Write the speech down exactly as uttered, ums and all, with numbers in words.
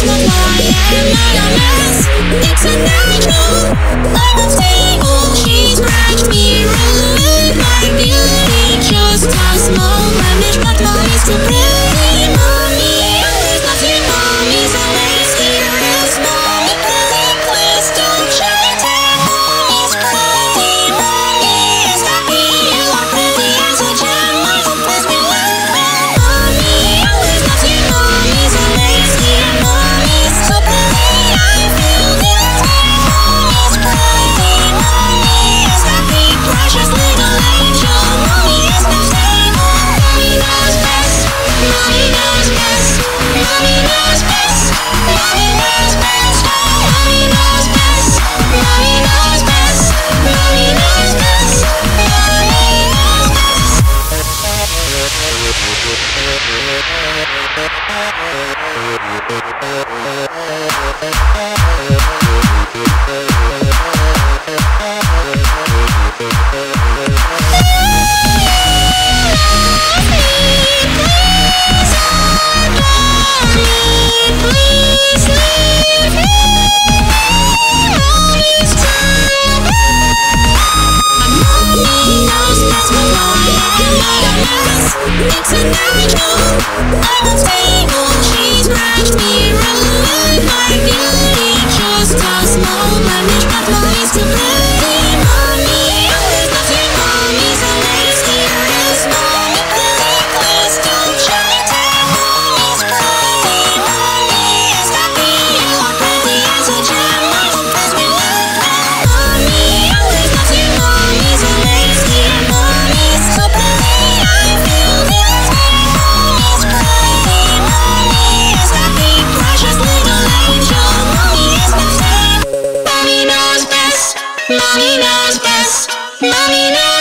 best, but why am I a mess? It's a natural, I'm unstable. She's cracked me, ruined my beauty. Just a small blemish, but mommy's too pretty. Mommy, always nothing. Mommy's always here. Is mommy pretty? Please don't shut it down. Mommy's pretty. Mommy is happy. You are pretty as a gem. My phone plays me like that. Mommy, always nothing. Mommy's always here. Mommy's so pretty. I feel guilty. Mommy's pretty. Mommy is happy. Precious little angel. Mommy is not stable. Mommy knows best. Mommy knows best. Mommy knows best. Mommy knows best. Mommy knows best. Mommy knows best. Mommy knows best. Mommy Please leave me. Mommy's too Mommy knows best, but why am I a mess? It's a natural, I'm unstable. She's wrecked me, ruined my beauty. Just a small blemish, but mommy's too pretty. Mommy, always nothing. Mommy's always here. Is mommy pretty? Please don't shut me down. Mommy's pretty. Mommy is happy. You are pretty as a gem. My phone plays me like that. Mommy, always nothing. Mommy's always here. Mommy's so pretty. I feel guilty. Mommy's pretty. Mommy is happy. Precious little angel. Mommy is not stable. Mommy knows best. Mommy knows best. Mommy knows